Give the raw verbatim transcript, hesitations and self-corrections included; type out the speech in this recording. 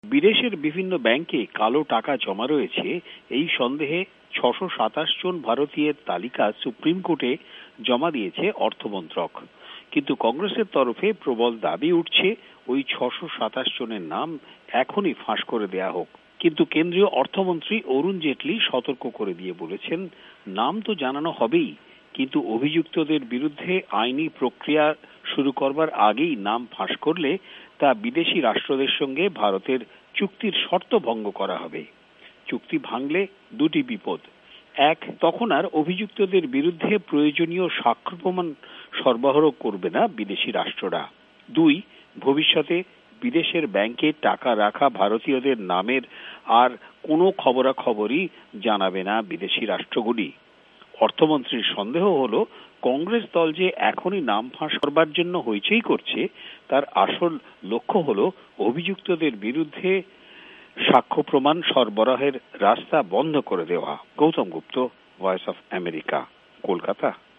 বিদেশের বিভিন্ন ব্যাংকে কালো টাকা জমা রয়েছে এই সন্দেহে ছশো সাতাশ জন ভারতীয়ের তালিকা সুপ্রিম কোর্টে জমা দিয়েছে অর্থমন্ত্রক। কিন্তু কংগ্রেসের তরফে প্রবল দাবি উঠছে ওই ছশো সাতাশ জনের নাম এখনই ফাঁস করে দেয়া হোক। কিন্তু কেন্দ্রীয় অর্থমন্ত্রী অরুণ জেটলি সতর্ক করে দিয়ে বলেছেন, নাম তো জানানো হবেই, কিন্তু অভিযুক্তদের বিরুদ্ধে আইনি প্রক্রিয়া শুরু করবার আগেই নাম ফাঁস করলে তা বিদেশি রাষ্ট্রদের সঙ্গে ভারতের চুক্তির শর্ত ভঙ্গ করা হবে। চুক্তি ভাঙলে দুটি বিপদ। এক, তখন আর অভিযুক্তদের বিরুদ্ধে প্রয়োজনীয় সাক্ষ্য প্রমাণ সরবরাহ করবে না বিদেশি রাষ্ট্ররা। দুই, ভবিষ্যতে বিদেশের ব্যাংকে টাকা রাখা ভারতীয়দের নামের আর কোনো খবরাখবরই জানাবে না বিদেশি রাষ্ট্রগুলি। অর্থমন্ত্রীর সন্দেহ হলো, কংগ্রেস দল যে এখনই নাম ফাঁস করবার জন্য হইচই করছে, তার আসল লক্ষ্য হলো অভিযুক্তদের বিরুদ্ধে সাক্ষ্য প্রমাণ সরবরাহের রাস্তা বন্ধ করে দেওয়া। Gautam Gupta, voice of America, Kolkata.